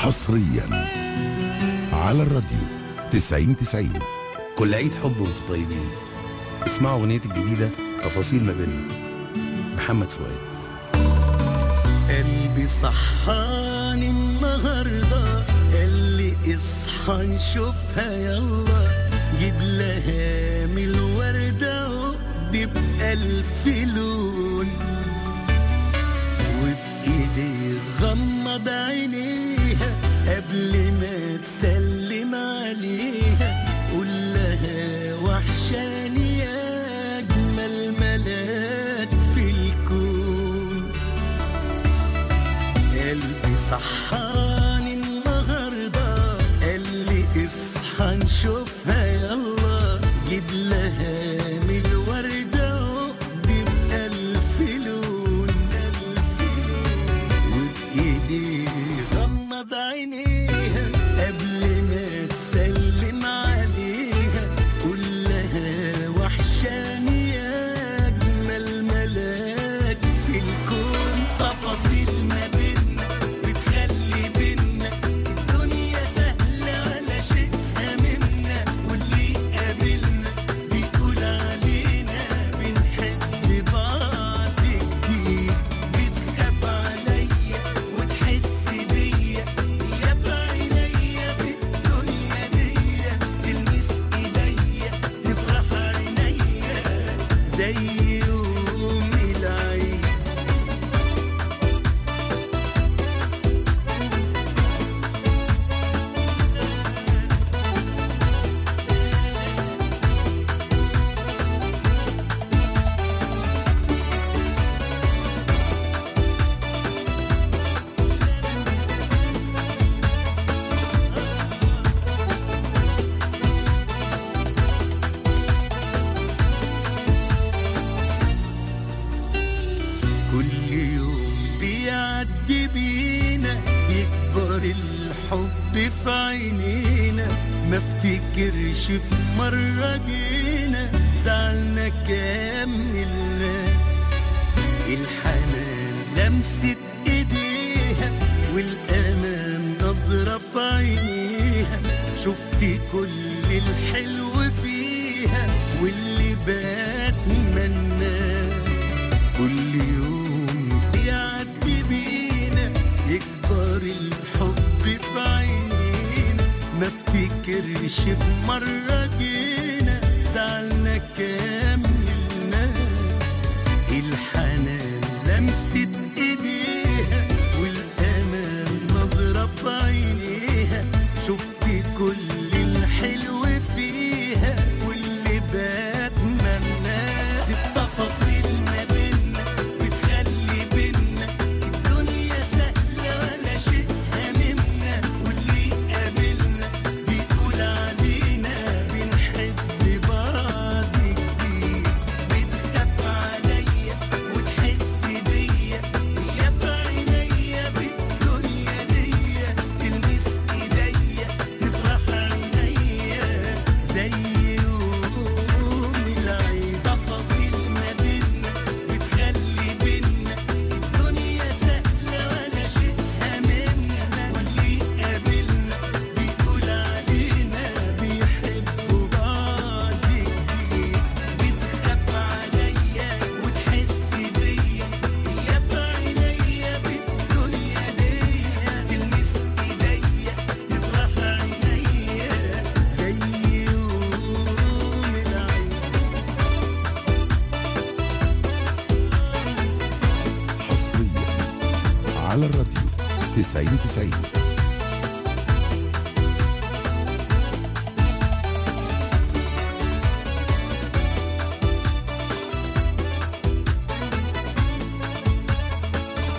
حصريا على الراديو 90 كل عيد حب وانتم طيبين. اسمعوا اغنيتي الجديدة تفاصيل ما بيننا، محمد فؤاد. قلبي صحاني النهارده، اللي اصحى نشوفها يلا، جيب لها من الوردة عقد بألف لون، وبإيدي غمض عينيها قبل ما تسلم عليها، قول لها وحشاني يا أجمل ملاك في الكون. قلبي صحاني النهارده، قال لي اصحى نشوفها يلا، جيب لها من الوردة عقد بألف لون، وبإيدي غمض عينيها قبل ما تسلم عليها، قول لها وحشاني يا أجمل ملاك في الكون. تفاصيل ما بينا بتخلي بينا الدنيا سهلة ولا شيء هممنا، واللي قابلنا بيقول علينا بنحب بعض كتير، بتخاف عليا وتحس بيا يا بعينيا بالدنيا ديا، تلمس ايديا تفرح عينيا زي يوم العيد. كل يوم بيعدي بينا بيكبر الحب في عينينا، ما افتكرش في مرة جينا زعلنا كملنا، الحنان لمسة ايديها والأمان نظرة في عينيها، شفت كل الحلو فيها واللي بتمناه. كل يوم بيعدي بينا يكبر الحب في عينينا، ما افتكرش في مرة جينا زعلنا كملنا، الحنان لمسة ايديها والأمان نظرة في عينيها، شفت كل الحلو فيها واللي بتمناه. دي التفاصيل ما بينا بتخلي بينا الدنيا سهلة ولا شيء هممنا، واللي قابلنا بيقول علينا بنحب بعض كتير، بتخاف عليا وتحس بيا يا بعينيا بالدنيا ديا، تلمس ايديا تفرح عينيا زي يوم العيد. تفاصيل ما بينا بتخلي بينا الدنيا سهلة ولا شيء هممنا، واللي قابلنا بيقول علينا بيحبوا بعض كتير، بتخاف عليا وتحس بيا يا بعينيا بالدنيا ديا، تلمس ايديا تفرح عينيا زي يوم العيد. حصريا على الراديو 90